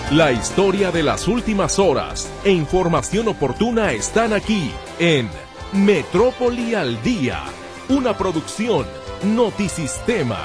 La historia de las últimas horas e información oportuna están aquí en Metrópoli al Día, una producción Notisistema.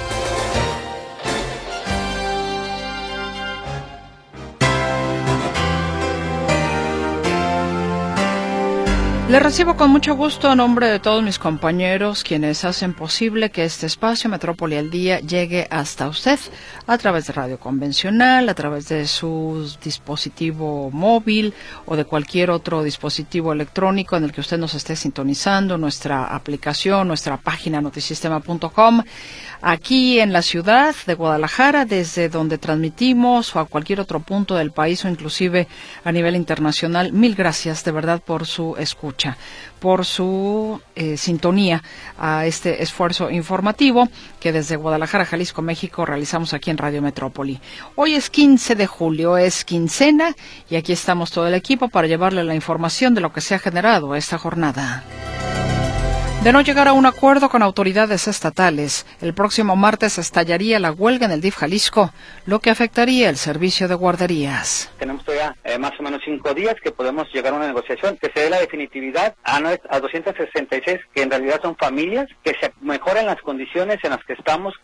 Le recibo con mucho gusto a nombre de todos mis compañeros, quienes hacen posible que este espacio Metrópoli al Día llegue hasta usted a través de radio convencional, a través de su dispositivo móvil o de cualquier otro dispositivo electrónico en el que usted nos esté sintonizando, nuestra aplicación, nuestra página notisistema.com, aquí en la ciudad de Guadalajara, desde donde transmitimos, o a cualquier otro punto del país o inclusive a nivel internacional. Mil gracias de verdad por su escucha, por su sintonía a este esfuerzo informativo que desde Guadalajara, Jalisco, México, realizamos aquí en Radio Metrópoli. Hoy es 15 de julio, es quincena, y aquí estamos todo el equipo para llevarle la información de lo que se ha generado esta jornada. De no llegar a un acuerdo con autoridades estatales, el próximo martes estallaría la huelga en el DIF Jalisco, lo que afectaría el servicio de guarderías. Tenemos todavía más o menos 5 días que podemos llegar a una negociación, que se dé la definitividad a 266, que en realidad son familias, que se mejoren las condiciones en las que estamos.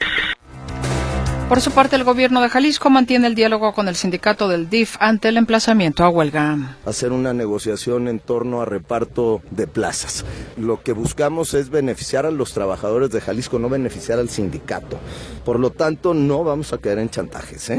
Por su parte, el gobierno de Jalisco mantiene el diálogo con el sindicato del DIF ante el emplazamiento a huelga. Hacer una negociación en torno a reparto de plazas. Lo que buscamos es beneficiar a los trabajadores de Jalisco, no beneficiar al sindicato. Por lo tanto, no vamos a caer en chantajes,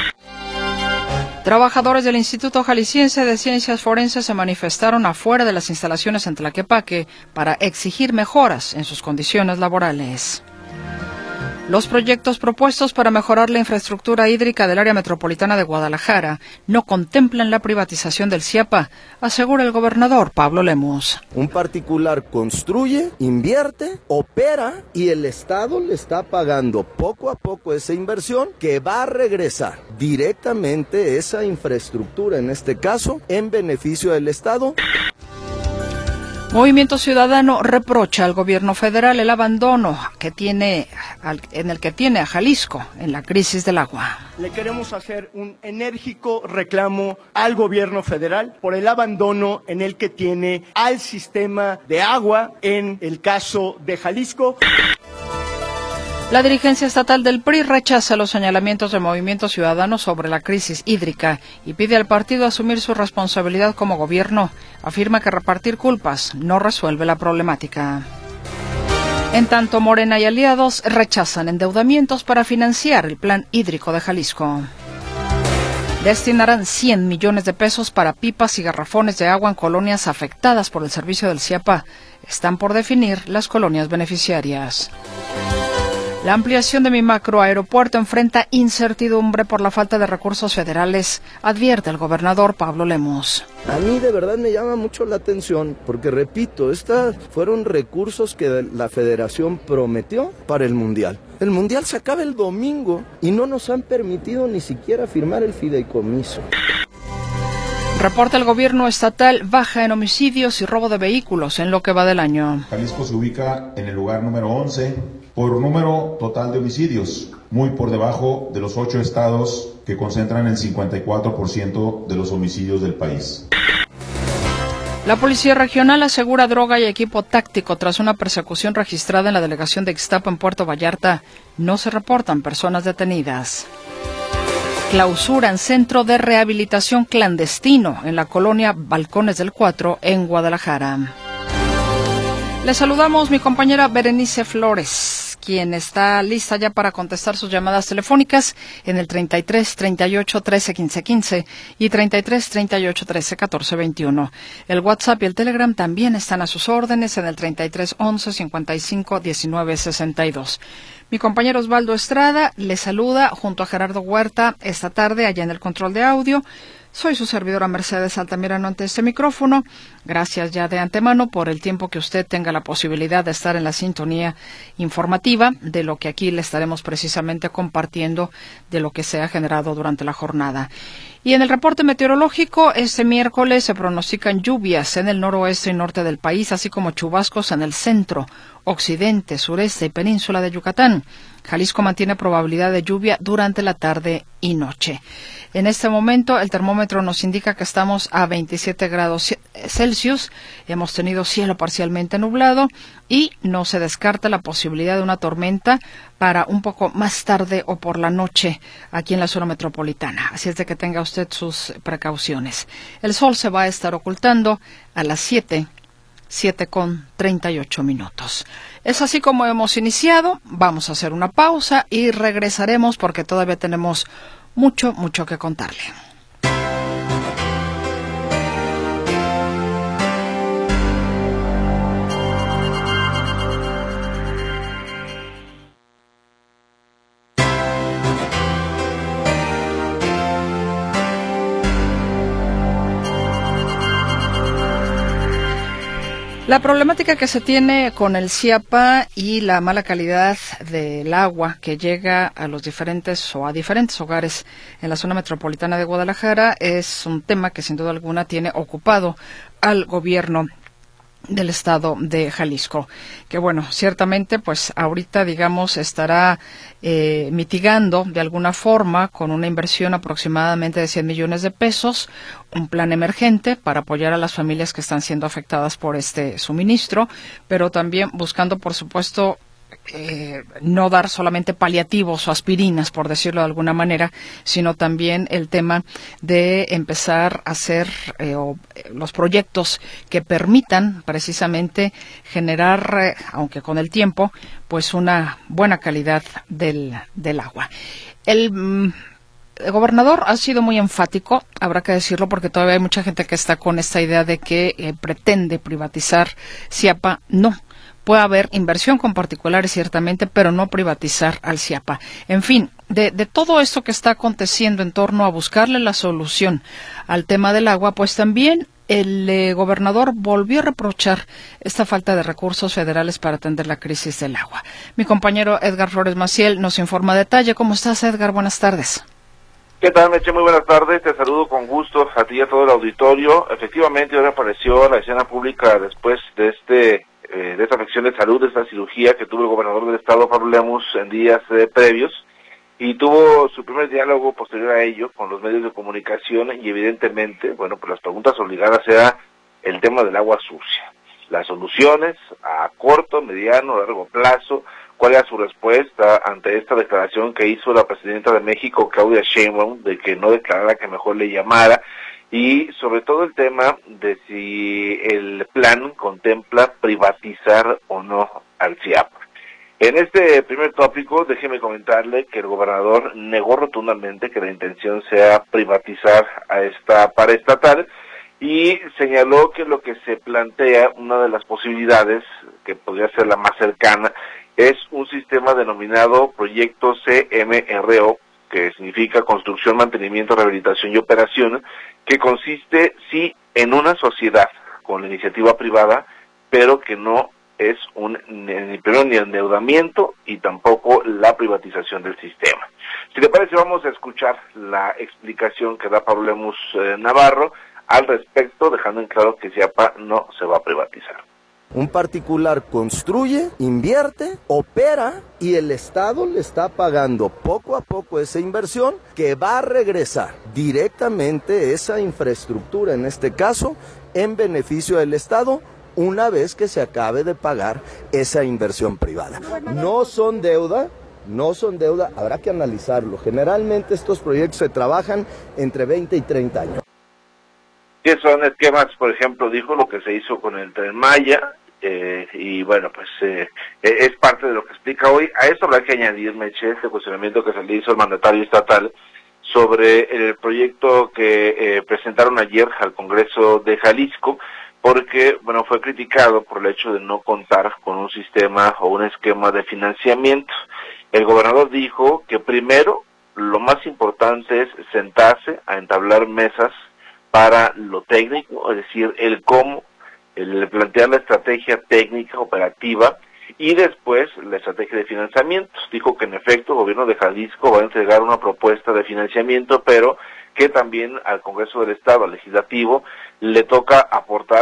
Trabajadores del Instituto Jalisciense de Ciencias Forenses se manifestaron afuera de las instalaciones en Tlaquepaque para exigir mejoras en sus condiciones laborales. Los proyectos propuestos para mejorar la infraestructura hídrica del área metropolitana de Guadalajara no contemplan la privatización del CIAPA, asegura el gobernador Pablo Lemus. Un particular construye, invierte, opera y el Estado le está pagando poco a poco esa inversión que va a regresar directamente esa infraestructura, en este caso, en beneficio del Estado. Movimiento Ciudadano reprocha al gobierno federal el abandono en el que tiene a Jalisco en la crisis del agua. Le queremos hacer un enérgico reclamo al gobierno federal por el abandono en el que tiene al sistema de agua en el caso de Jalisco. La dirigencia estatal del PRI rechaza los señalamientos de Movimiento Ciudadano sobre la crisis hídrica y pide al partido asumir su responsabilidad como gobierno. Afirma que repartir culpas no resuelve la problemática. En tanto, Morena y aliados rechazan endeudamientos para financiar el plan hídrico de Jalisco. Destinarán 100 millones de pesos para pipas y garrafones de agua en colonias afectadas por el servicio del CIAPA. Están por definir las colonias beneficiarias. La ampliación de mi macroaeropuerto enfrenta incertidumbre por la falta de recursos federales, advierte el gobernador Pablo Lemus. A mí de verdad me llama mucho la atención, porque repito, estos fueron recursos que la federación prometió para el Mundial. El Mundial se acaba el domingo y no nos han permitido ni siquiera firmar el fideicomiso. Reporta el gobierno estatal baja en homicidios y robo de vehículos en lo que va del año. Jalisco se ubica en el lugar número 11 por número total de homicidios, muy por debajo de los 8 estados que concentran el 54% de los homicidios del país. La Policía Regional asegura droga y equipo táctico tras una persecución registrada en la delegación de Ixtapa en Puerto Vallarta. No se reportan personas detenidas. Clausuran centro de rehabilitación clandestino en la colonia Balcones del 4 en Guadalajara. Le saludamos mi compañera Berenice Flores, quien está lista ya para contestar sus llamadas telefónicas en el 33 38 13 15 15 y 33 38 13 14 21. El WhatsApp y el Telegram también están a sus órdenes en el 33 11 55 19 62. Mi compañero Osvaldo Estrada le saluda junto a Gerardo Huerta esta tarde allá en el control de audio. Soy su servidora Mercedes Altamirano ante este micrófono. Gracias ya de antemano por el tiempo que usted tenga la posibilidad de estar en la sintonía informativa de lo que aquí le estaremos precisamente compartiendo de lo que se ha generado durante la jornada. Y en el reporte meteorológico, este miércoles se pronostican lluvias en el noroeste y norte del país, así como chubascos en el centro, occidente, sureste y península de Yucatán. Jalisco mantiene probabilidad de lluvia durante la tarde y noche. En este momento el termómetro nos indica que estamos a 27 grados Celsius, hemos tenido cielo parcialmente nublado y no se descarta la posibilidad de una tormenta para un poco más tarde o por la noche aquí en la zona metropolitana. Así es de que tenga usted sus precauciones. El sol se va a estar ocultando a las 7:38. Es así como hemos iniciado. Vamos a hacer una pausa y regresaremos porque todavía tenemos mucho que contarle. La problemática que se tiene con el CIAPA y la mala calidad del agua que llega a los diferentes hogares en la zona metropolitana de Guadalajara es un tema que sin duda alguna tiene ocupado al gobierno del estado de Jalisco, que bueno, ciertamente pues ahorita digamos estará mitigando de alguna forma con una inversión aproximadamente de 100 millones de pesos, un plan emergente para apoyar a las familias que están siendo afectadas por este suministro, pero también buscando por supuesto no dar solamente paliativos o aspirinas, por decirlo de alguna manera, sino también el tema de empezar a hacer los proyectos que permitan precisamente generar, aunque con el tiempo, pues una buena calidad del agua. El gobernador ha sido muy enfático, habrá que decirlo, porque todavía hay mucha gente que está con esta idea de que pretende privatizar CIAPA. No. Puede haber inversión con particulares, ciertamente, pero no privatizar al CIAPA. En fin, de todo esto que está aconteciendo en torno a buscarle la solución al tema del agua, pues también el gobernador volvió a reprochar esta falta de recursos federales para atender la crisis del agua. Mi compañero Edgar Flores Maciel nos informa a detalle. ¿Cómo estás, Edgar? Buenas tardes. ¿Qué tal, Meche? Muy buenas tardes, te saludo con gusto a ti y a todo el auditorio. Efectivamente, hoy apareció a la escena pública después de esta afección de salud, de esta cirugía que tuvo el gobernador del estado, Pablo Lemus, en días previos, y tuvo su primer diálogo posterior a ello con los medios de comunicación y evidentemente, bueno, pues las preguntas obligadas era el tema del agua sucia, las soluciones a corto, mediano, largo plazo. ¿Cuál era su respuesta ante esta declaración que hizo la presidenta de México, Claudia Sheinbaum, de que no declarara, que mejor le llamara? Y sobre todo el tema de si el plan contempla privatizar o no al CIAPA. En este primer tópico, déjeme comentarle que el gobernador negó rotundamente que la intención sea privatizar a esta paraestatal y señaló que lo que se plantea, una de las posibilidades, que podría ser la más cercana, es un sistema denominado Proyecto CMRO, que significa Construcción, Mantenimiento, Rehabilitación y Operación, que consiste, sí, en una sociedad con la iniciativa privada, pero que no es ni endeudamiento y tampoco la privatización del sistema. Si te parece, vamos a escuchar la explicación que da Pablo Lemus Navarro al respecto, dejando en claro que CIAPA no se va a privatizar. Un particular construye, invierte, opera y el Estado le está pagando poco a poco esa inversión que va a regresar directamente esa infraestructura, en este caso, en beneficio del Estado, una vez que se acabe de pagar esa inversión privada. No son deuda, habrá que analizarlo. Generalmente estos proyectos se trabajan entre 20 y 30 años. ¿Qué son esquemas? Por ejemplo, dijo lo que se hizo con el Tren Maya, y bueno, pues es parte de lo que explica hoy. A esto habrá que añadir, Meche, este cuestionamiento que se le hizo al mandatario estatal sobre el proyecto que presentaron ayer al Congreso de Jalisco, porque, bueno, fue criticado por el hecho de no contar con un sistema o un esquema de financiamiento. El gobernador dijo que primero, lo más importante es sentarse a entablar mesas para lo técnico, es decir, el cómo, el plantear la estrategia técnica, operativa, y después la estrategia de financiamiento. Dijo que en efecto el gobierno de Jalisco va a entregar una propuesta de financiamiento, pero que también al Congreso del Estado, al Legislativo, le toca aportar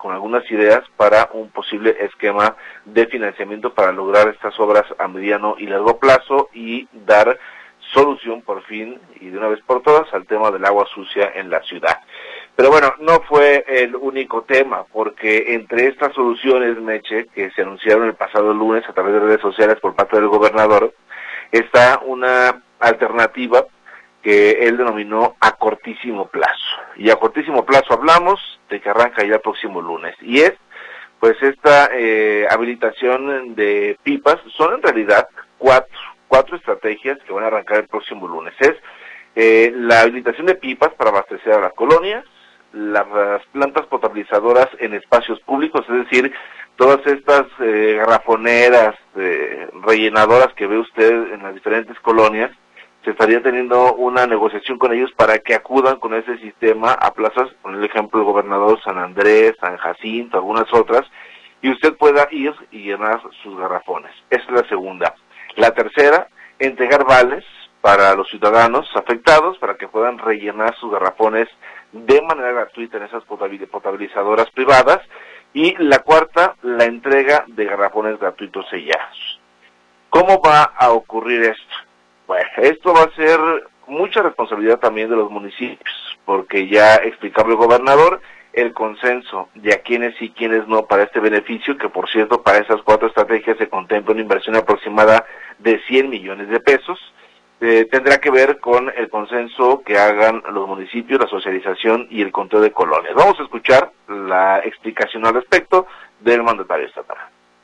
con algunas ideas para un posible esquema de financiamiento para lograr estas obras a mediano y largo plazo y dar solución por fin y de una vez por todas al tema del agua sucia en la ciudad. Pero bueno, no fue el único tema, porque entre estas soluciones, Meche, que se anunciaron el pasado lunes a través de redes sociales por parte del gobernador, está una alternativa que él denominó a cortísimo plazo. Y a cortísimo plazo hablamos de que arranca ya el próximo lunes. Y es, pues, esta habilitación de pipas. Son en realidad cuatro estrategias que van a arrancar el próximo lunes. Es la habilitación de pipas para abastecer a las colonias, las plantas potabilizadoras en espacios públicos, es decir, todas estas garrafoneras, rellenadoras que ve usted en las diferentes colonias. Se estaría teniendo una negociación con ellos para que acudan con ese sistema a plazas, por el ejemplo el gobernador San Andrés, San Jacinto, algunas otras, y usted pueda ir y llenar sus garrafones. Esa es la segunda. La tercera, entregar vales para los ciudadanos afectados para que puedan rellenar sus garrafones de manera gratuita en esas potabilizadoras privadas. Y la cuarta, la entrega de garrafones gratuitos sellados. ¿Cómo va a ocurrir esto? Bueno, esto va a ser mucha responsabilidad también de los municipios, porque ya explicaba el gobernador el consenso de a quiénes sí, quiénes no para este beneficio, que por cierto para esas cuatro estrategias se contempla una inversión aproximada de 100 millones de pesos. Tendrá que ver con el consenso que hagan los municipios, la socialización y el conteo de colonias. Vamos a escuchar la explicación al respecto del mandatario estatal.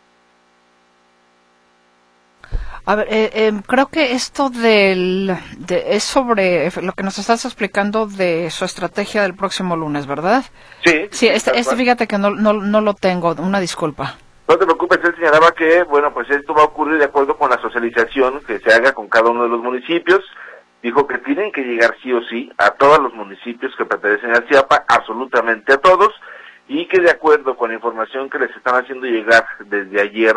A ver, creo que esto es sobre lo que nos estás explicando de su estrategia del próximo lunes, ¿verdad? Sí. Sí, fíjate que no lo tengo, una disculpa. No te preocupes, él señalaba que, bueno, pues esto va a ocurrir de acuerdo con la socialización que se haga con cada uno de los municipios. Dijo que tienen que llegar sí o sí a todos los municipios que pertenecen a CIAPA, absolutamente a todos, y que de acuerdo con la información que les están haciendo llegar desde ayer,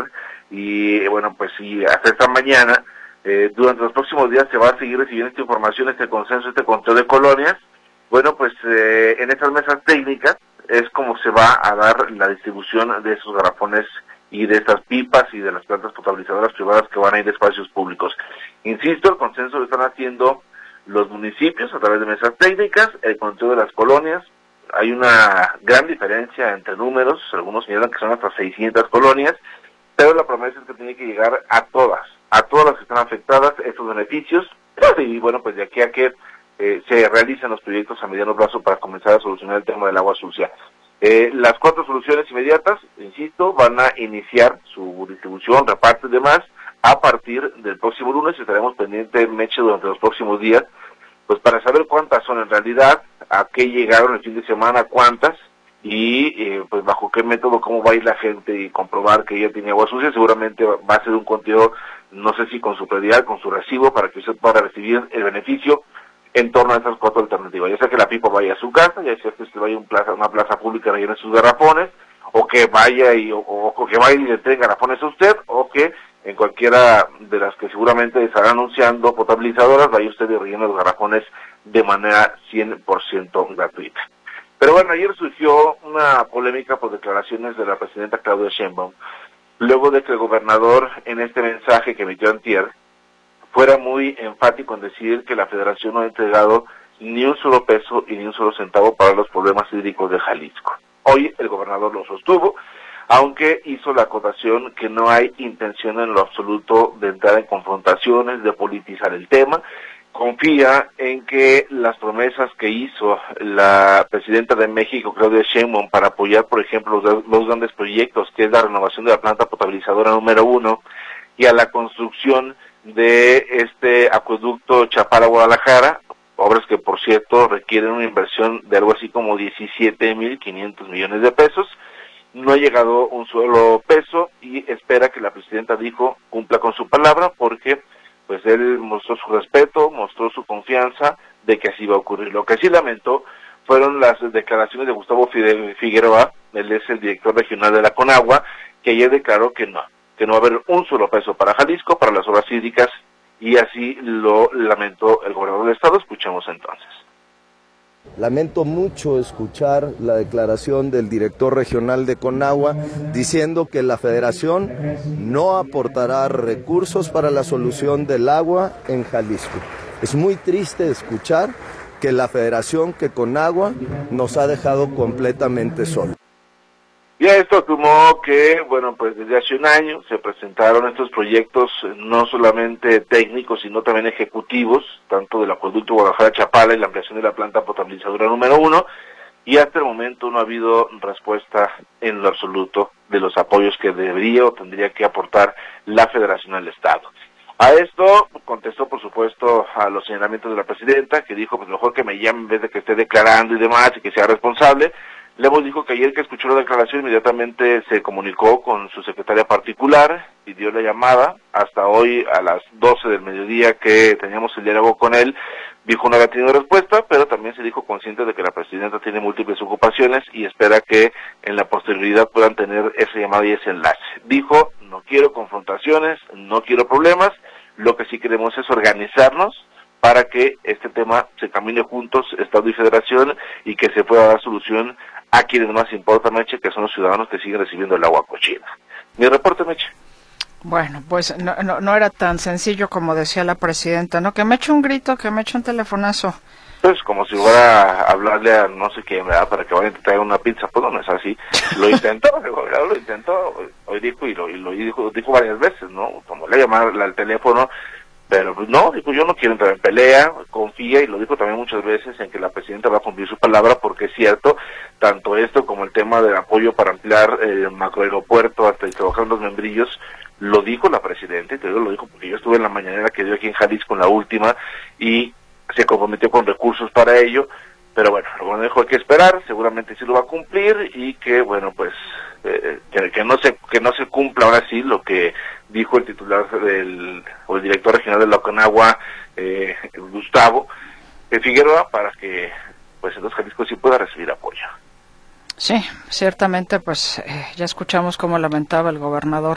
y bueno, pues sí, hasta esta mañana, durante los próximos días se va a seguir recibiendo esta información, este consenso, este conteo de colonias. Bueno, pues en estas mesas técnicas es como se va a dar la distribución de esos garrafones y de estas pipas y de las plantas potabilizadoras privadas que van a ir de espacios públicos. Insisto, el consenso lo están haciendo los municipios a través de mesas técnicas, el conteo de las colonias. Hay una gran diferencia entre números, algunos señalan que son hasta 600 colonias, pero la promesa es que tiene que llegar a todas las que están afectadas estos beneficios, y bueno, pues de aquí a que se realicen los proyectos a mediano plazo para comenzar a solucionar el tema del agua sucia. Las cuatro soluciones inmediatas, insisto, van a iniciar su distribución, reparto y demás a partir del próximo lunes. Estaremos pendientes, Meche, durante los próximos días, pues para saber cuántas son en realidad, a qué llegaron el fin de semana, cuántas, y pues bajo qué método, cómo va a ir la gente y comprobar que ella tiene agua sucia. Seguramente va a ser un conteo, no sé si con su predial, con su recibo, para que usted pueda recibir el beneficio en torno a esas cuatro alternativas, ya sea que la pipa vaya a su casa, ya sea que usted vaya a una plaza pública y rellene sus garrafones, o que vaya y le traiga garrafones a usted, o que en cualquiera de las que seguramente estarán anunciando potabilizadoras, vaya usted y rellene los garrafones de manera 100% gratuita. Pero bueno, ayer surgió una polémica por declaraciones de la presidenta Claudia Sheinbaum, luego de que el gobernador, en este mensaje que emitió antier, fuera muy enfático en decir que la Federación no ha entregado ni un solo peso y ni un solo centavo para los problemas hídricos de Jalisco. Hoy el gobernador lo sostuvo, aunque hizo la acotación que no hay intención en lo absoluto de entrar en confrontaciones, de politizar el tema. Confía en que las promesas que hizo la presidenta de México, Claudia Sheinbaum, para apoyar, por ejemplo, los grandes proyectos, que es la renovación de la planta potabilizadora número 1 y a la construcción de este acueducto Chapala-Guadalajara, obras que por cierto requieren una inversión de algo así como 17,500 millones de pesos. No ha llegado un solo peso y espera que la presidenta cumpla con su palabra, porque pues él mostró su respeto, mostró su confianza de que así va a ocurrir. Lo que sí lamentó fueron las declaraciones de Gustavo Figueroa, él es el director regional de la Conagua, que ayer declaró que no va a haber un solo peso para Jalisco, para las obras hídricas, y así lo lamentó el gobernador del estado. Escuchemos entonces. Lamento mucho escuchar la declaración del director regional de Conagua diciendo que la Federación no aportará recursos para la solución del agua en Jalisco. Es muy triste escuchar que la Federación, que Conagua, nos ha dejado completamente solos. Y a esto sumó que, bueno, pues desde hace un año se presentaron estos proyectos no solamente técnicos, sino también ejecutivos, tanto del acueducto Guadalajara-Chapala y la ampliación de la planta potabilizadora número 1, y hasta el momento no ha habido respuesta en lo absoluto de los apoyos que debería o tendría que aportar la Federación al Estado. A esto contestó, por supuesto, a los señalamientos de la presidenta, que dijo, pues mejor que me llame en vez de que esté declarando y demás, y que sea responsable. Lemos dijo que ayer que escuchó la declaración inmediatamente se comunicó con su secretaria particular, pidió la llamada, hasta hoy a las 12 del mediodía que teníamos el diálogo con él, dijo no había tenido respuesta, pero también se dijo consciente de que la presidenta tiene múltiples ocupaciones y espera que en la posterioridad puedan tener esa llamada y ese enlace. Dijo, no quiero confrontaciones, no quiero problemas, lo que sí queremos es organizarnos para que este tema se camine juntos, Estado y Federación, y que se pueda dar solución a quienes más importa, Meche, que son los ciudadanos que siguen recibiendo el agua cochina. Mi reporte, Meche. Bueno, pues no era tan sencillo como decía la presidenta, ¿no? Que me eche un grito, que me eche un telefonazo. Pues como si fuera a hablarle a no sé quién, ¿verdad? Para que vayan a traer una pizza, pues no es así. Lo intentó, hoy dijo y lo dijo varias veces, ¿no? Como le llamaron al teléfono, pero pues no, dijo, yo no quiero entrar en pelea, confía, y lo dijo también muchas veces, en que la presidenta va a cumplir su palabra, porque es cierto, tanto esto como el tema del apoyo para ampliar el macroaeropuerto hasta el trabajar en los membrillos, lo dijo la presidenta, y te digo, lo dijo porque yo estuve en la mañanera que dio aquí en Jalisco en la última, y se comprometió con recursos para ello, pero bueno, lo bueno dijo, hay que esperar, seguramente sí lo va a cumplir, y que bueno, pues, que no se cumpla ahora sí lo que dijo el titular el director regional de la Conagua, Gustavo Figueroa, para que pues entonces Jalisco sí pueda recibir apoyo. Sí, ciertamente, pues ya escuchamos cómo lamentaba el gobernador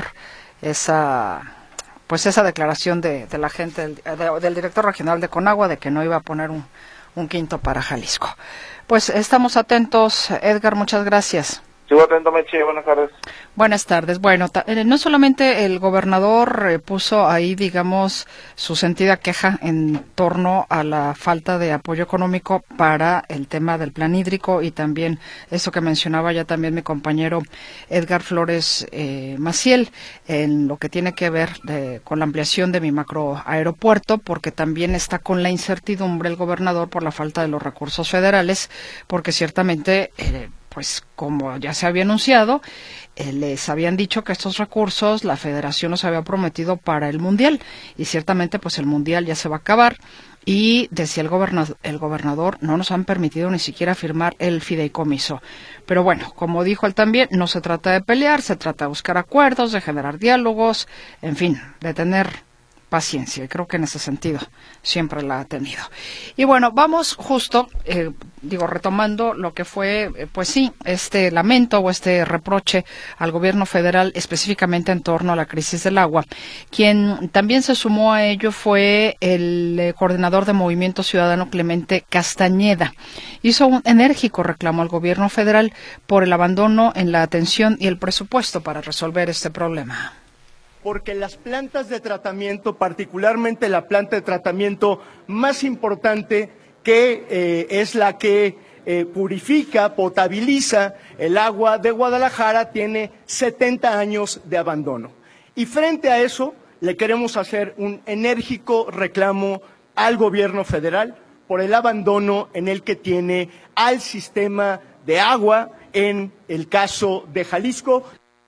esa declaración de la gente del director regional de Conagua de que no iba a poner un quinto para Jalisco. Pues estamos atentos, Edgar, muchas gracias. Sigo atento, Meche, buenas tardes. Buenas tardes. Bueno, no solamente el gobernador puso ahí, digamos, su sentida queja en torno a la falta de apoyo económico para el tema del plan hídrico y también eso que mencionaba ya también mi compañero Edgar Flores Maciel, en lo que tiene que ver con la ampliación de mi macroaeropuerto, porque también está con la incertidumbre el gobernador por la falta de los recursos federales, porque ciertamente pues como ya se había anunciado, les habían dicho que estos recursos la Federación los había prometido para el Mundial, y ciertamente pues el Mundial ya se va a acabar, y decía el gobernador, no nos han permitido ni siquiera firmar el fideicomiso. Pero bueno, como dijo él también, no se trata de pelear, se trata de buscar acuerdos, de generar diálogos, en fin, de tener paciencia, y creo que en ese sentido siempre la ha tenido. Y bueno, vamos justo, retomando lo que fue, pues sí, este lamento o este reproche al gobierno federal, específicamente en torno a la crisis del agua. Quien también se sumó a ello fue el coordinador de Movimiento Ciudadano, Clemente Castañeda. Hizo un enérgico reclamo al gobierno federal por el abandono en la atención y el presupuesto para resolver este problema. Porque las plantas de tratamiento, particularmente la planta de tratamiento más importante, que es la que purifica, potabiliza el agua de Guadalajara, tiene 70 años de abandono. Y frente a eso, le queremos hacer un enérgico reclamo al gobierno federal por el abandono en el que tiene al sistema de agua en el caso de Jalisco.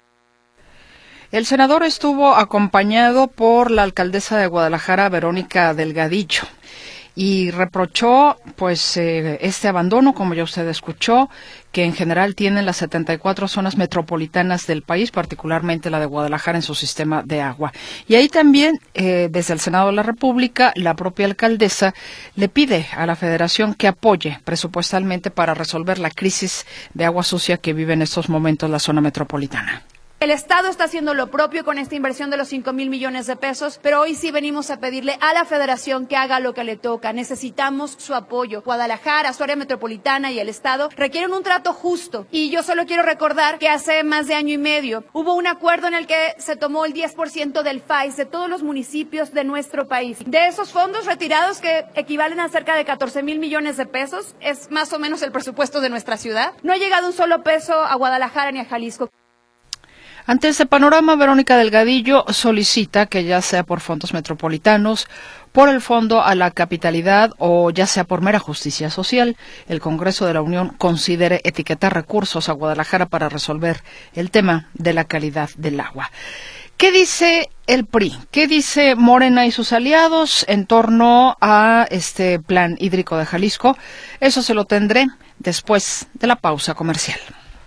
El senador estuvo acompañado por la alcaldesa de Guadalajara, Verónica Delgadillo, y reprochó este abandono, como ya usted escuchó, que en general tienen las 74 zonas metropolitanas del país, particularmente la de Guadalajara en su sistema de agua. Y ahí también, desde el Senado de la República, la propia alcaldesa le pide a la Federación que apoye presupuestalmente para resolver la crisis de agua sucia que vive en estos momentos la zona metropolitana. El Estado está haciendo lo propio con esta inversión de los 5,000 millones de pesos, pero hoy sí venimos a pedirle a la Federación que haga lo que le toca. Necesitamos su apoyo. Guadalajara, su área metropolitana y el Estado requieren un trato justo. Y yo solo quiero recordar que hace más de año y medio hubo un acuerdo en el que se tomó el 10% del FAIS de todos los municipios de nuestro país. De esos fondos retirados, que equivalen a cerca de 14,000 millones de pesos, es más o menos el presupuesto de nuestra ciudad, no ha llegado un solo peso a Guadalajara ni a Jalisco. Ante este panorama, Verónica Delgadillo solicita que ya sea por fondos metropolitanos, por el Fondo a la Capitalidad o ya sea por mera justicia social, el Congreso de la Unión considere etiquetar recursos a Guadalajara para resolver el tema de la calidad del agua. ¿Qué dice el PRI? ¿Qué dice Morena y sus aliados en torno a este plan hídrico de Jalisco? Eso se lo tendré después de la pausa comercial.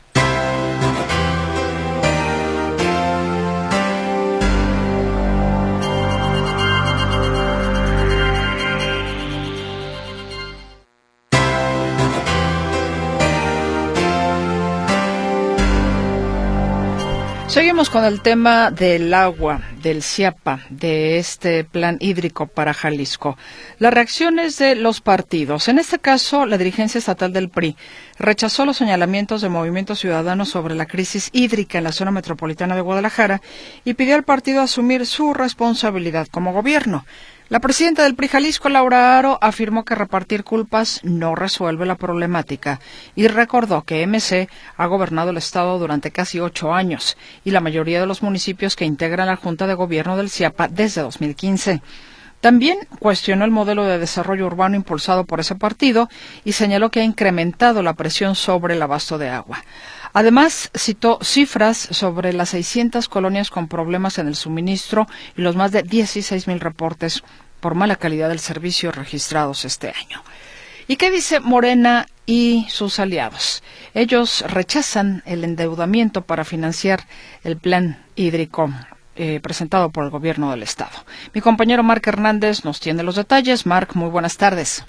Seguimos con el tema del agua, del CIAPA, de este plan hídrico para Jalisco. Las reacciones de los partidos. En este caso, la dirigencia estatal del PRI rechazó los señalamientos de Movimiento Ciudadano sobre la crisis hídrica en la zona metropolitana de Guadalajara y pidió al partido asumir su responsabilidad como gobierno. La presidenta del PRI Jalisco, Laura Aro, afirmó que repartir culpas no resuelve la problemática y recordó que MC ha gobernado el estado durante casi 8 años y la mayoría de los municipios que integran la Junta de Gobierno del CIAPA desde 2015. También cuestionó el modelo de desarrollo urbano impulsado por ese partido y señaló que ha incrementado la presión sobre el abasto de agua. Además, citó cifras sobre las 600 colonias con problemas en el suministro y los más de 16,000 reportes por mala calidad del servicio registrados este año. ¿Y qué dice Morena y sus aliados? Ellos rechazan el endeudamiento para financiar el plan hídrico presentado por el gobierno del estado. Mi compañero Marc Hernández nos tiene los detalles. Marc, muy buenas tardes.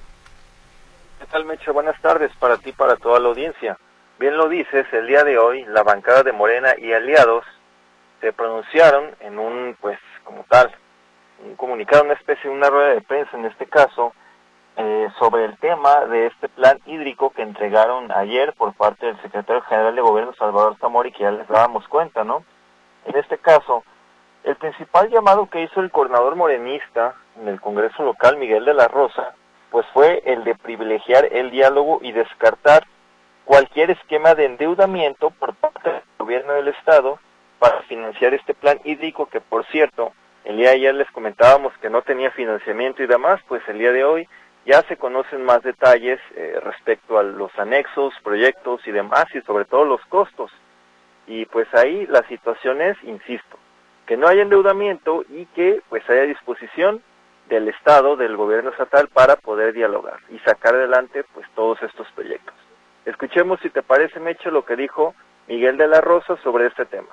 ¿Qué tal, Meche? Buenas tardes para ti y para toda la audiencia. Bien lo dices, el día de hoy la bancada de Morena y aliados se pronunciaron en un comunicado, una especie de una rueda de prensa en este caso, sobre el tema de este plan hídrico que entregaron ayer por parte del secretario general de Gobierno, Salvador Zamora, y que ya les dábamos cuenta, ¿no? En este caso, el principal llamado que hizo el coordinador morenista en el Congreso local, Miguel de la Rosa, pues fue el de privilegiar el diálogo y descartar cualquier esquema de endeudamiento por parte del gobierno del estado para financiar este plan hídrico que, por cierto, el día de ayer les comentábamos que no tenía financiamiento y demás, pues el día de hoy ya se conocen más detalles respecto a los anexos, proyectos y demás, y sobre todo los costos. Y pues ahí la situación es, insisto, que no haya endeudamiento y que pues haya disposición del Estado, del gobierno estatal, para poder dialogar y sacar adelante pues todos estos proyectos. Escuchemos, si te parece, Mecho, lo que dijo Miguel de la Rosa sobre este tema.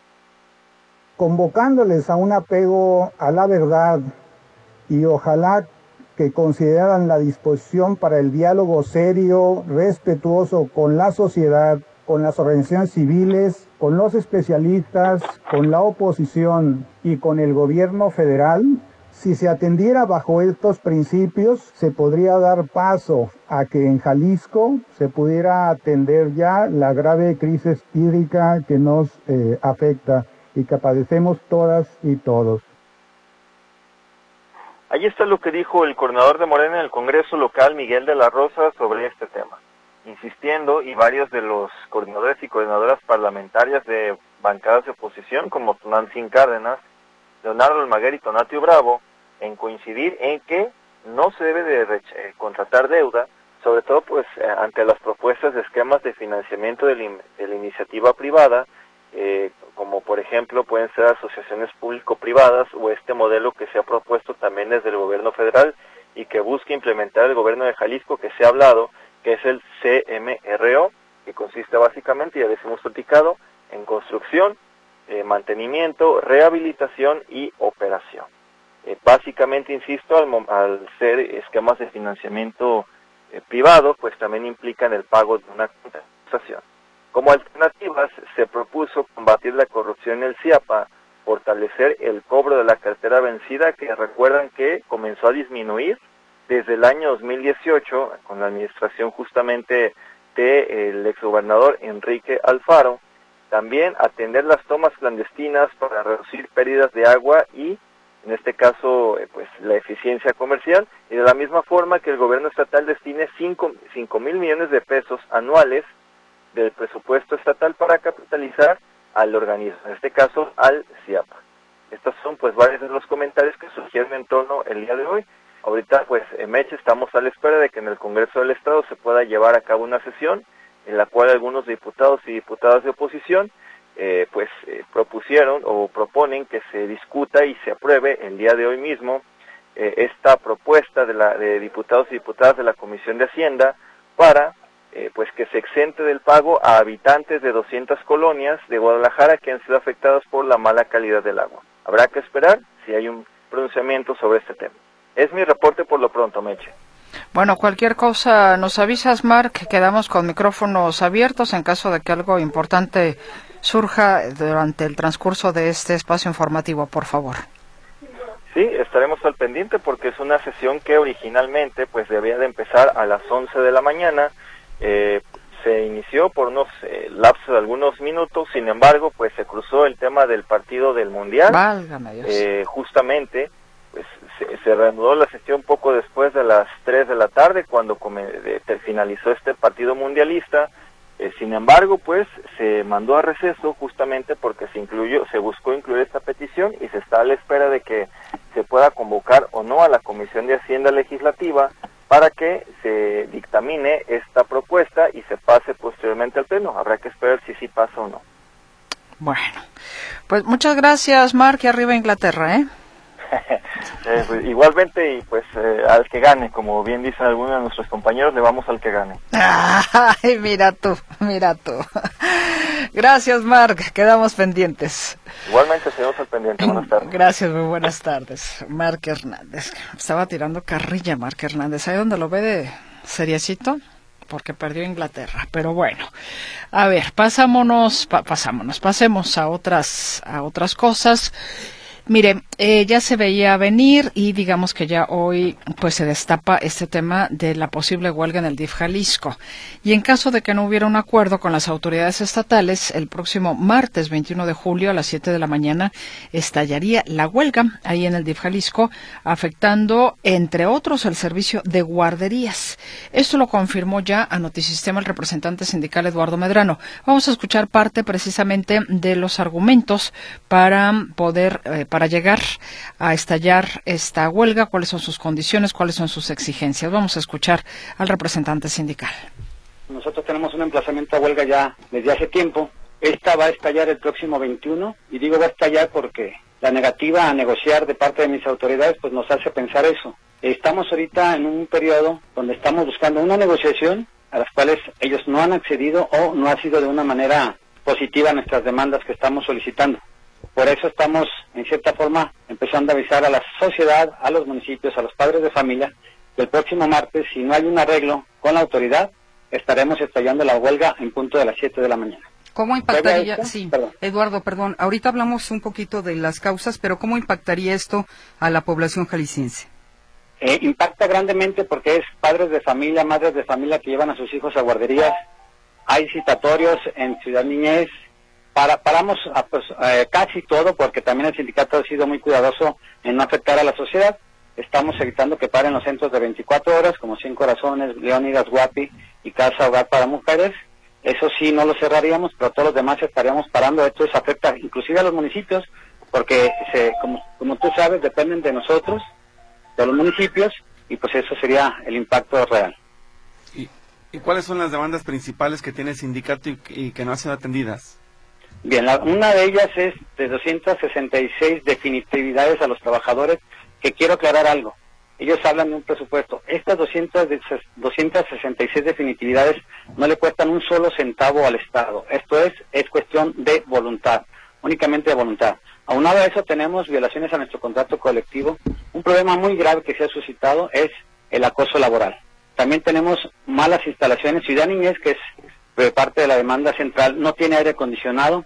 Convocándoles a un apego a la verdad y ojalá que consideraran la disposición para el diálogo serio, respetuoso con la sociedad, con las organizaciones civiles, con los especialistas, con la oposición y con el gobierno federal. Si se atendiera bajo estos principios, se podría dar paso a que en Jalisco se pudiera atender ya la grave crisis hídrica que nos afecta y que padecemos todas y todos. Ahí está lo que dijo el coordinador de Morena en el Congreso local, Miguel de la Rosa, sobre este tema, insistiendo, y varios de los coordinadores y coordinadoras parlamentarias de bancadas de oposición, como Tonantzin Cárdenas, Leonardo Almaguer y Tonatio Bravo, en coincidir en que no se debe de contratar deuda, sobre todo pues ante las propuestas de esquemas de financiamiento de la iniciativa privada, como por ejemplo pueden ser asociaciones público-privadas o este modelo que se ha propuesto también desde el gobierno federal y que busca implementar el gobierno de Jalisco, que se ha hablado, que es el CMRO, que consiste básicamente, ya les hemos platicado, en construcción, mantenimiento, rehabilitación y operación. Básicamente, insisto, al ser esquemas de financiamiento privado, pues también implican el pago de una compensación. Como alternativas, se propuso combatir la corrupción en el CIAPA, fortalecer el cobro de la cartera vencida, que recuerdan que comenzó a disminuir desde el año 2018, con la administración justamente del exgobernador Enrique Alfaro. También atender las tomas clandestinas para reducir pérdidas de agua y, en este caso, pues la eficiencia comercial, y de la misma forma que el gobierno estatal destine 5,000 millones de pesos anuales del presupuesto estatal para capitalizar al organismo, en este caso al CIAPA. Estos son pues varios de los comentarios que surgieron en torno el día de hoy. Ahorita pues en Meche estamos a la espera de que en el Congreso del Estado se pueda llevar a cabo una sesión en la cual algunos diputados y diputadas de oposición propusieron o proponen que se discuta y se apruebe el día de hoy mismo esta propuesta de diputados y diputadas de la Comisión de Hacienda para que se exente del pago a habitantes de 200 colonias de Guadalajara que han sido afectados por la mala calidad del agua. Habrá que esperar si hay un pronunciamiento sobre este tema. Es mi reporte por lo pronto, Meche. Bueno, cualquier cosa nos avisas, Marc, quedamos con micrófonos abiertos en caso de que algo importante surja durante el transcurso de este espacio informativo, por favor. Sí, estaremos al pendiente porque es una sesión que originalmente pues debía de empezar a las 11 de la mañana. Se inició por unos lapsos de algunos minutos, sin embargo, pues se cruzó el tema del partido del Mundial. Válgame Dios. Justamente, pues se reanudó la sesión poco después de las 3 de la tarde, cuando finalizó este partido mundialista. Sin embargo, pues se mandó a receso justamente porque se buscó incluir esta petición y se está a la espera de que se pueda convocar o no a la Comisión de Hacienda Legislativa para que se dictamine esta propuesta y se pase posteriormente al Pleno. Habrá que esperar si sí pasa o no. Bueno, pues muchas gracias, Marc, y arriba Inglaterra, ¿eh? Pues, igualmente, y pues al que gane, como bien dicen algunos de nuestros compañeros, le vamos al que gane. Ay, mira tú. Gracias, Marc, quedamos pendientes. Igualmente, seguimos al pendiente. Buenas tardes. Gracias, muy buenas tardes. Marc Hernández, estaba tirando carrilla Marc Hernández, ¿ahí donde lo ve de seriecito? Porque perdió Inglaterra, pero bueno. A ver, pasemos a otras cosas. Mire, ya se veía venir y digamos que ya hoy pues se destapa este tema de la posible huelga en el DIF Jalisco. Y en caso de que no hubiera un acuerdo con las autoridades estatales, el próximo martes 21 de julio a las 7 de la mañana estallaría la huelga ahí en el DIF Jalisco, afectando, entre otros, el servicio de guarderías. Esto lo confirmó ya a Notisistema el representante sindical Eduardo Medrano. Vamos a escuchar parte precisamente de los argumentos para llegar a estallar esta huelga, cuáles son sus condiciones, cuáles son sus exigencias. Vamos a escuchar al representante sindical. Nosotros tenemos un emplazamiento a huelga ya desde hace tiempo. Esta va a estallar el próximo 21, y digo va a estallar porque la negativa a negociar de parte de mis autoridades pues nos hace pensar eso. Estamos ahorita en un periodo donde estamos buscando una negociación a las cuales ellos no han accedido o no ha sido de una manera positiva nuestras demandas que estamos solicitando. Por eso estamos, en cierta forma, empezando a avisar a la sociedad, a los municipios, a los padres de familia, que el próximo martes, si no hay un arreglo con la autoridad, estaremos estallando la huelga en punto de las 7 de la mañana. ¿Cómo impactaría? Sí, Eduardo, perdón, ahorita hablamos un poquito de las causas, pero ¿cómo impactaría esto a la población jalisciense? Impacta grandemente porque es padres de familia, madres de familia que llevan a sus hijos a guarderías. Hay citatorios en Ciudad Niñez. Paramos casi todo, porque también el sindicato ha sido muy cuidadoso en no afectar a la sociedad. Estamos evitando que paren los centros de 24 horas, como 100 Corazones, Leónidas, Guapi y Casa Hogar para Mujeres. Eso sí, no lo cerraríamos, pero todos los demás estaríamos parando. Esto afecta inclusive a los municipios, porque como tú sabes, dependen de nosotros, de los municipios, y pues eso sería el impacto real. ¿Y cuáles son las demandas principales que tiene el sindicato y que no han sido atendidas? Bien, una de ellas es de 266 definitividades a los trabajadores, que quiero aclarar algo. Ellos hablan de un presupuesto. Estas 266 definitividades no le cuestan un solo centavo al Estado. Esto es cuestión de voluntad, únicamente de voluntad. Aunado a eso tenemos violaciones a nuestro contrato colectivo. Un problema muy grave que se ha suscitado es el acoso laboral. También tenemos malas instalaciones. Ciudad Niñez, que es de parte de la demanda central no tiene aire acondicionado.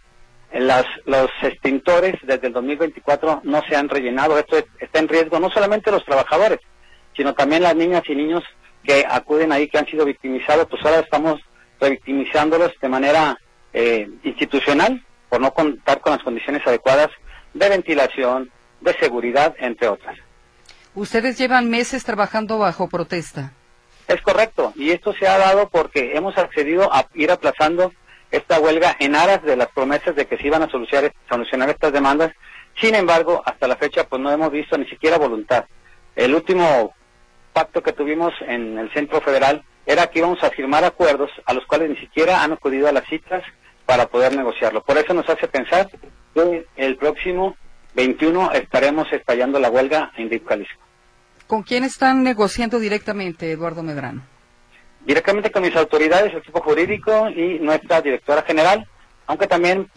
Los extintores desde el 2024 no se han rellenado. Esto está en riesgo no solamente los trabajadores, sino también las niñas y niños que acuden ahí, que han sido victimizados. Pues ahora estamos revictimizándolos de manera institucional por no contar con las condiciones adecuadas de ventilación, de seguridad, entre otras. Ustedes llevan meses trabajando bajo protesta. Es correcto, y esto se ha dado porque hemos accedido a ir aplazando esta huelga en aras de las promesas de que se iban a solucionar estas demandas. Sin embargo, hasta la fecha pues no hemos visto ni siquiera voluntad. El último pacto que tuvimos en el Centro Federal era que íbamos a firmar acuerdos a los cuales ni siquiera han acudido a las citas para poder negociarlo. Por eso nos hace pensar que el próximo 21 estaremos estallando la huelga en DIF Jalisco. ¿Con quién están negociando directamente, Eduardo Medrano? Directamente con mis autoridades, el equipo jurídico y nuestra directora general, aunque también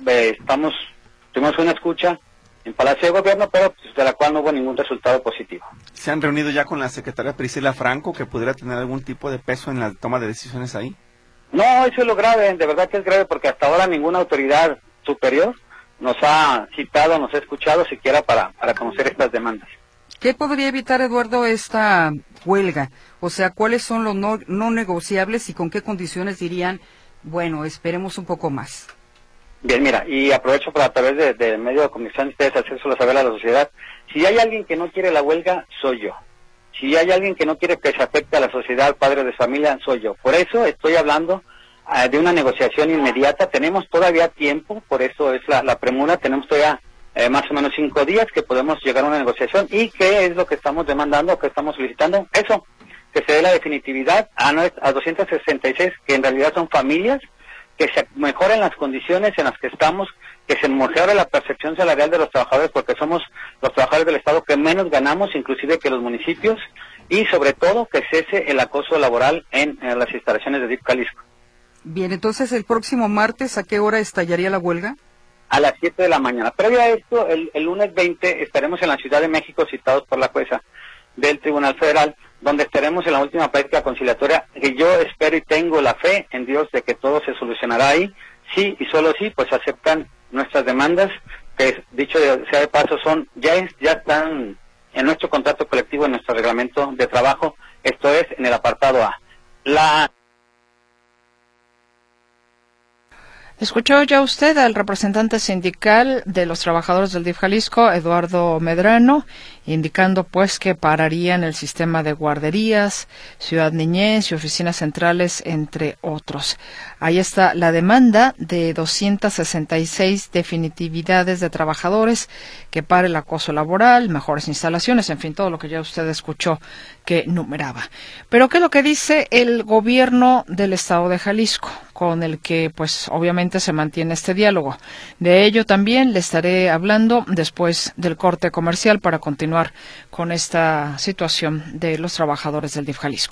tuvimos una escucha en Palacio de Gobierno, pero pues, de la cual no hubo ningún resultado positivo. ¿Se han reunido ya con la secretaria Priscila Franco, que pudiera tener algún tipo de peso en la toma de decisiones ahí? No, eso es lo grave, de verdad que es grave, porque hasta ahora ninguna autoridad superior nos ha citado, nos ha escuchado siquiera para conocer estas demandas. ¿Qué podría evitar, Eduardo, esta huelga? O sea, ¿cuáles son los no negociables y con qué condiciones dirían, bueno, esperemos un poco más? Bien, mira, y aprovecho para a través de medio de comunicación ustedes hacérselo saber a la sociedad. Si hay alguien que no quiere la huelga, soy yo. Si hay alguien que no quiere que se afecte a la sociedad, padres de familia, soy yo. Por eso estoy hablando de una negociación inmediata. Tenemos todavía tiempo, por eso es la premura. Tenemos todavía más o menos 5 días que podemos llegar a una negociación. ¿Y qué es lo que estamos demandando, que estamos solicitando? Eso, que se dé la definitividad a 266, que en realidad son familias, que se mejoren las condiciones en las que estamos, que se mejore la percepción salarial de los trabajadores, porque somos los trabajadores del Estado que menos ganamos, inclusive que los municipios, y sobre todo que cese el acoso laboral en las instalaciones de DIF Jalisco. Bien, entonces el próximo martes, ¿a qué hora estallaría la huelga? A las 7 de la mañana. Previo a esto, el lunes 20 estaremos en la Ciudad de México citados por la jueza del Tribunal Federal, donde estaremos en la última práctica conciliatoria, que yo espero y tengo la fe en Dios de que todo se solucionará ahí. Sí y solo sí, pues aceptan nuestras demandas, que dicho sea de paso ya están en nuestro contrato colectivo, en nuestro reglamento de trabajo, esto es en el apartado A. Escuchó ya usted al representante sindical de los trabajadores del DIF Jalisco, Eduardo Medrano, indicando pues que pararían el sistema de guarderías, Ciudad Niñez y oficinas centrales, entre otros. Ahí está la demanda de 266 definitividades de trabajadores, que pare el acoso laboral, mejores instalaciones, en fin, todo lo que ya usted escuchó que numeraba. Pero ¿qué es lo que dice el gobierno del estado de Jalisco, con el que pues obviamente se mantiene este diálogo? De ello también le estaré hablando después del corte comercial para continuar con esta situación de los trabajadores del DIF Jalisco.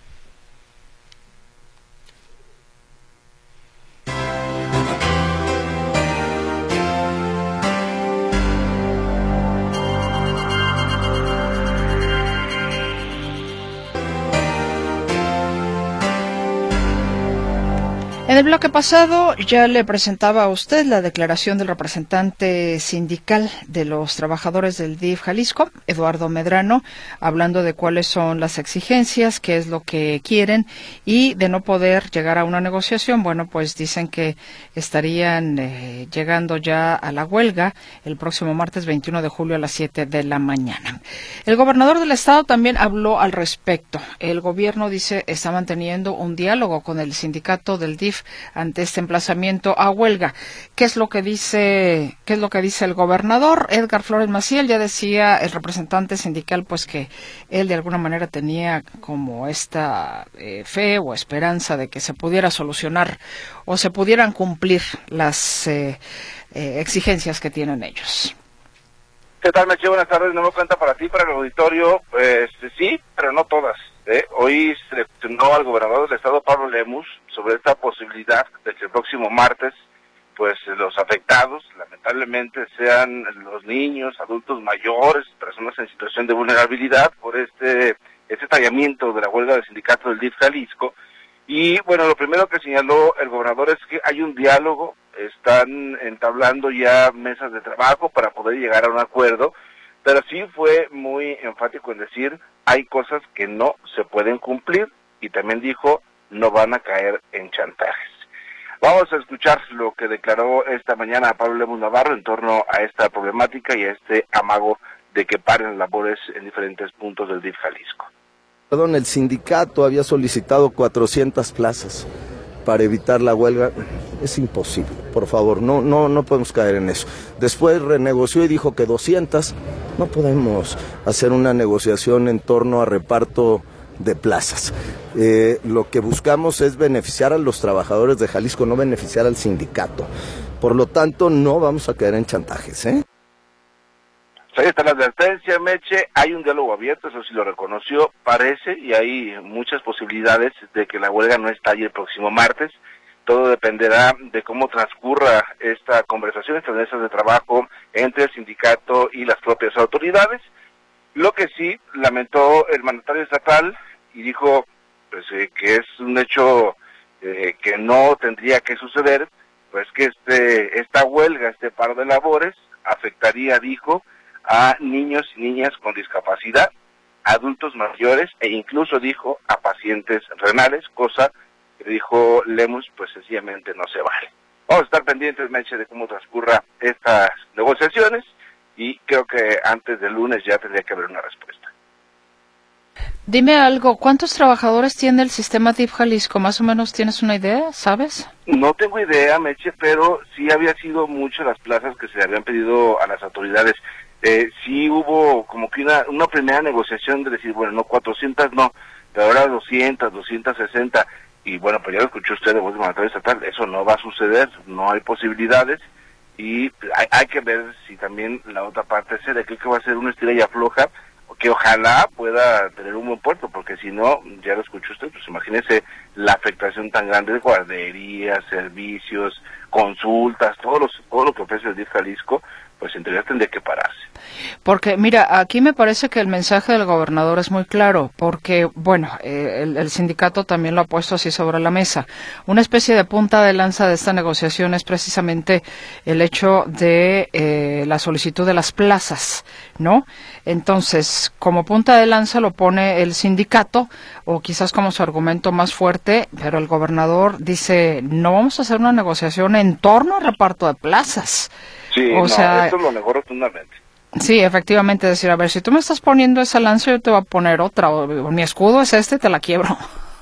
En el bloque pasado ya le presentaba a usted la declaración del representante sindical de los trabajadores del DIF Jalisco, Eduardo Medrano, hablando de cuáles son las exigencias, qué es lo que quieren, y de no poder llegar a una negociación, bueno, pues dicen que estarían llegando ya a la huelga el próximo martes 21 de julio a las 7 de la mañana. El gobernador del estado también habló al respecto. El gobierno dice está manteniendo un diálogo con el sindicato del DIF ante este emplazamiento a huelga. ¿Qué es lo que dice el gobernador? Edgar Flores Maciel, ya decía el representante sindical pues que él de alguna manera tenía como esta fe o esperanza de que se pudiera solucionar o se pudieran cumplir las exigencias que tienen ellos. ¿Qué tal, Meche? Buenas tardes. Nueva cuenta para ti, para el auditorio. Sí, pero no todas. Hoy se le cuestionó al gobernador del estado, Pablo Lemus, sobre esta posibilidad de que el próximo martes, pues los afectados, lamentablemente, sean los niños, adultos mayores, personas en situación de vulnerabilidad por este estallamiento de la huelga del sindicato del DIF Jalisco, Y bueno, lo primero que señaló el gobernador es que hay un diálogo, están entablando ya mesas de trabajo para poder llegar a un acuerdo, pero sí fue muy enfático en decir, hay cosas que no se pueden cumplir, y también dijo, no van a caer en chantajes. Vamos a escuchar lo que declaró esta mañana a Pablo Lemus Navarro en torno a esta problemática y a este amago de que paren labores en diferentes puntos del DIF Jalisco. El sindicato había solicitado 400 plazas para evitar la huelga. Es imposible, por favor, no podemos caer en eso. Después renegoció y dijo que 200. No podemos hacer una negociación en torno a reparto de plazas. Lo que buscamos es beneficiar a los trabajadores de Jalisco, no beneficiar al sindicato. Por lo tanto, no vamos a caer en chantajes, Ahí está la advertencia, Meche, hay un diálogo abierto, eso sí lo reconoció, parece, y hay muchas posibilidades de que la huelga no estalle el próximo martes. Todo dependerá de cómo transcurra esta conversación, estas mesas de trabajo entre el sindicato y las propias autoridades. Lo que sí lamentó el mandatario estatal y dijo pues que es un hecho que no tendría que suceder, pues que esta huelga, este paro de labores, afectaría, dijo, a niños y niñas con discapacidad, adultos mayores e incluso, dijo, a pacientes renales, cosa que dijo Lemus, pues sencillamente no se vale. Vamos a estar pendientes, Meche, de cómo transcurra estas negociaciones y creo que antes del lunes ya tendría que haber una respuesta. Dime algo, ¿cuántos trabajadores tiene el sistema DIF Jalisco? ¿Más o menos tienes una idea, sabes? No tengo idea, Meche, pero sí había sido muchas las plazas que se le habían pedido a las autoridades. Sí hubo como que una primera negociación de decir, bueno, no 400, no, pero ahora 200, 260, y bueno, pues ya lo escuchó usted de voz de mandatario estatal, eso no va a suceder, no hay posibilidades, y hay que ver si también la otra parte se de que va a ser una estira y afloja, que ojalá pueda tener un buen puerto, porque si no, ya lo escuchó usted, pues imagínese la afectación tan grande de guarderías, servicios, consultas, todo lo que ofrece el DIF Jalisco, pues en teoría tendría que pararse. Porque, mira, aquí me parece que el mensaje del gobernador es muy claro, porque, bueno, el sindicato también lo ha puesto así sobre la mesa. Una especie de punta de lanza de esta negociación es precisamente el hecho de la solicitud de las plazas, ¿no? Entonces, como punta de lanza lo pone el sindicato, o quizás como su argumento más fuerte, pero el gobernador dice, no vamos a hacer una negociación en torno al reparto de plazas. Sí, esto lo negó rotundamente. Sí, efectivamente, decir, a ver, si tú me estás poniendo esa lanza, yo te voy a poner otra, o mi escudo es te la quiebro.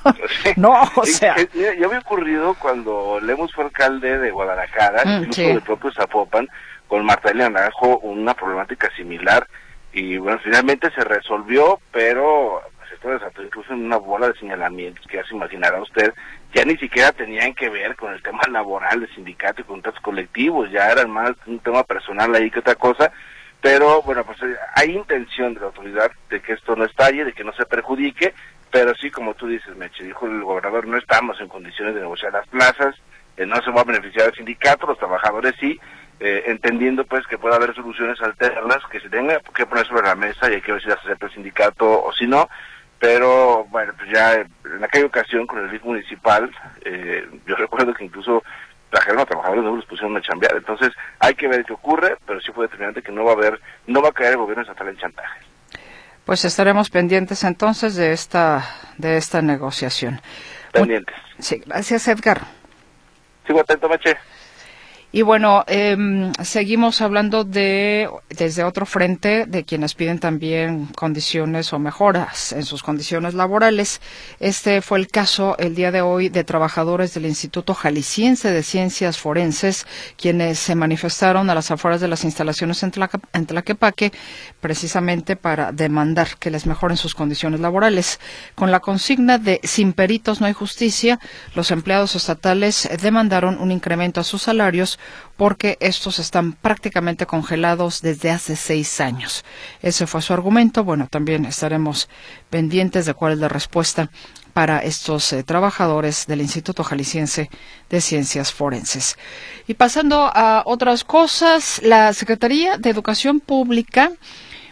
No, o sea. Ya me ha ocurrido cuando Lemus fue alcalde de Guadalajara, incluso del propio Zapopan, con Martha Naranjo, una problemática similar, y bueno, finalmente se resolvió, pero esto desató incluso en una bola de señalamientos que ya se imaginará usted, ya ni siquiera tenían que ver con el tema laboral de sindicato y contratos colectivos, ya eran más un tema personal ahí que otra cosa, pero bueno, pues hay intención de la autoridad de que esto no estalle, de que no se perjudique, pero sí, como tú dices, Meche, dijo el gobernador, no estamos en condiciones de negociar las plazas, no se va a beneficiar el sindicato, los trabajadores sí, entendiendo pues que puede haber soluciones alternas que se tenga que poner sobre la mesa y hay que ver si las acepta el sindicato o si no, pero bueno, pues ya en aquella ocasión con el DIF municipal, yo recuerdo que incluso trajeron a trabajadores nuevos, los pusieron a chambear, entonces hay que ver qué ocurre, pero sí fue determinante que no va a caer el gobierno estatal en chantajes. Pues estaremos pendientes entonces de esta negociación. Pendientes. Sí, gracias, Edgar. Sigo atento, Meche. Y bueno, seguimos hablando desde otro frente, de quienes piden también condiciones o mejoras en sus condiciones laborales. Este fue el caso el día de hoy de trabajadores del Instituto Jalisciense de Ciencias Forenses, quienes se manifestaron a las afueras de las instalaciones en Tlaquepaque, precisamente para demandar que les mejoren sus condiciones laborales. Con la consigna de sin peritos no hay justicia, los empleados estatales demandaron un incremento a sus salarios porque estos están prácticamente congelados desde hace 6 años. Ese fue su argumento. Bueno, también estaremos pendientes de cuál es la respuesta para estos trabajadores del Instituto Jalisciense de Ciencias Forenses. Y pasando a otras cosas, la Secretaría de Educación Pública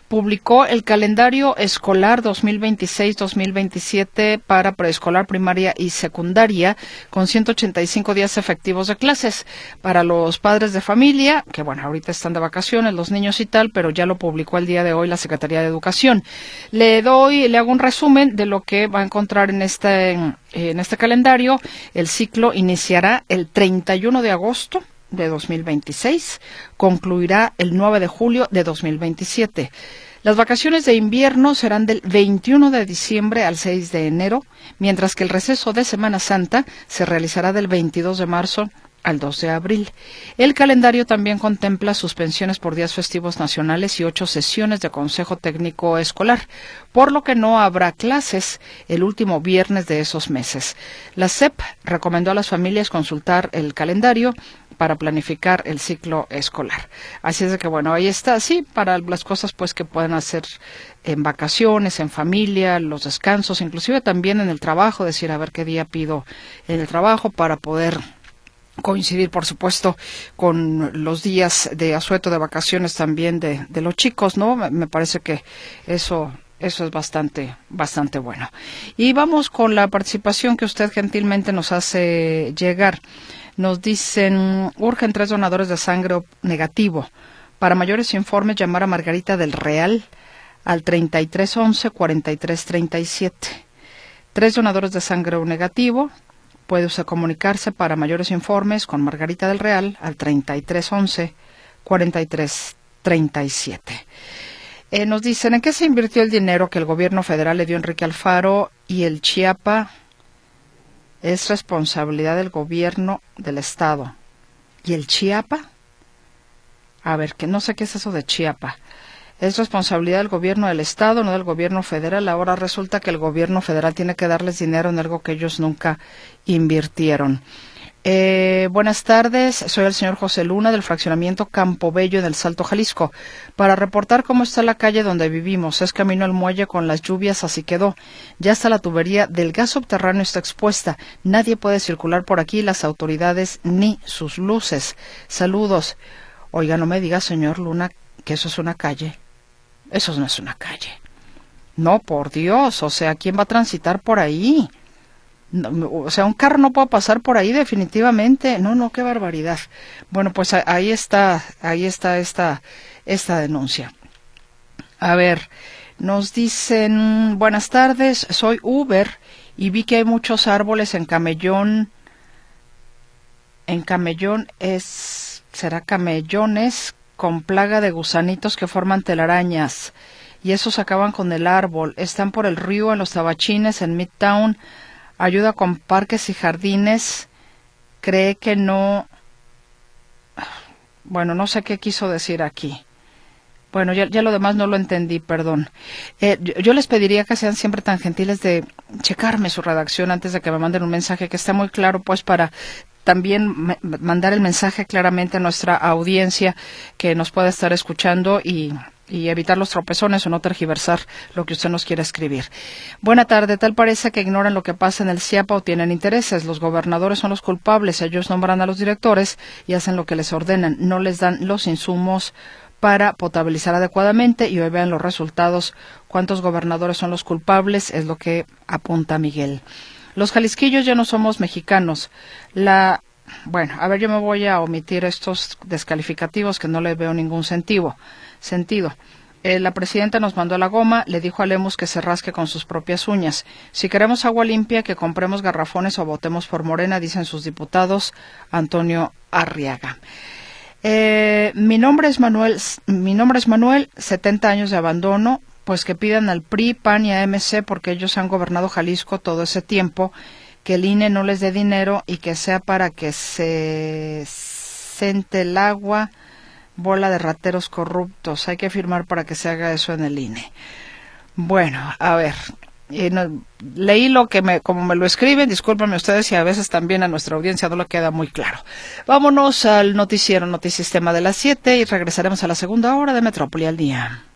publicó el calendario escolar 2026-2027 para preescolar, primaria y secundaria, con 185 días efectivos de clases para los padres de familia, que bueno, ahorita están de vacaciones los niños y tal, pero ya lo publicó el día de hoy la Secretaría de Educación. Le hago un resumen de lo que va a encontrar en este calendario. El ciclo iniciará el 31 de agosto de 2026, concluirá el 9 de julio de 2027. Las vacaciones de invierno serán del 21 de diciembre al 6 de enero, mientras que el receso de Semana Santa se realizará del 22 de marzo al 2 de abril. El calendario también contempla suspensiones por días festivos nacionales y 8 sesiones de Consejo Técnico Escolar, por lo que no habrá clases el último viernes de esos meses. La SEP recomendó a las familias consultar el calendario para planificar el ciclo escolar. Así es de que, bueno, ahí está, sí, para las cosas pues que pueden hacer en vacaciones, en familia, los descansos, inclusive también en el trabajo, decir, a ver qué día pido en el trabajo para poder coincidir, por supuesto, con los días de asueto de vacaciones también de los chicos, ¿no? Me parece que eso es bastante bueno. Y vamos con la participación que usted gentilmente nos hace llegar. Nos dicen, urgen 3 donadores de sangre negativo. Para mayores informes, llamar a Margarita del Real al 3311-4337. 3 donadores de sangre negativo. Puede usted comunicarse para mayores informes con Margarita del Real al 3311-4337. Nos dicen, ¿en qué se invirtió el dinero que el gobierno federal le dio a Enrique Alfaro y el Chiapa? Es responsabilidad del gobierno del estado. ¿Y el Chiapa? A ver, que no sé qué es eso de Chiapa. Es responsabilidad del gobierno del estado, no del gobierno federal. Ahora resulta que el gobierno federal tiene que darles dinero en algo que ellos nunca invirtieron. Buenas tardes, soy el señor José Luna del fraccionamiento Campo Bello en el Salto, Jalisco, para reportar cómo está la calle donde vivimos. Es camino al muelle, con las lluvias así quedó. Ya está la tubería del gas subterráneo, está expuesta. Nadie puede circular por aquí, las autoridades ni sus luces. Saludos. Oiga, no me diga, señor Luna, que eso es una calle. Eso no es una calle. No, por Dios, o sea, ¿quién va a transitar por ahí? No, o sea, un carro no puede pasar por ahí definitivamente. No, qué barbaridad. Bueno, pues ahí está esta denuncia. A ver, nos dicen, buenas tardes, soy Uber y vi que hay muchos árboles en Camellón. En Camellón será camellones con plaga de gusanitos que forman telarañas, y esos acaban con el árbol. Están por el río, en los Tabachines, en Midtown. Ayuda con parques y jardines. Cree que no... Bueno, no sé qué quiso decir aquí. Bueno, ya lo demás no lo entendí, perdón. Yo les pediría que sean siempre tan gentiles de checarme su redacción antes de que me manden un mensaje que esté muy claro, pues para también mandar el mensaje claramente a nuestra audiencia que nos pueda estar escuchando y evitar los tropezones o no tergiversar lo que usted nos quiera escribir. Buena tarde. Tal parece que ignoran lo que pasa en el CIAPA o tienen intereses. Los gobernadores son los culpables. Ellos nombran a los directores y hacen lo que les ordenan. No les dan los insumos para potabilizar adecuadamente, y hoy vean los resultados. ¿Cuántos gobernadores son los culpables? Es lo que apunta Miguel. Los jalisquillos ya no somos mexicanos. Bueno, a ver, yo me voy a omitir estos descalificativos que no le veo ningún sentido. La presidenta nos mandó a la goma, le dijo a Lemus que se rasque con sus propias uñas. Si queremos agua limpia, que compremos garrafones o votemos por Morena, dicen sus diputados. Antonio Arriaga. Mi nombre es Manuel, 70 años de abandono. Pues que pidan al PRI, PAN y a MC, porque ellos han gobernado Jalisco todo ese tiempo, que el INE no les dé dinero y que sea para que se sente el agua, bola de rateros corruptos. Hay que firmar para que se haga eso en el INE. Bueno, a ver, leí como me lo escriben, discúlpenme ustedes, y a veces también a nuestra audiencia no le queda muy claro. Vámonos al noticiero Notisistema de las 7 y regresaremos a la segunda hora de Metrópoli al Día.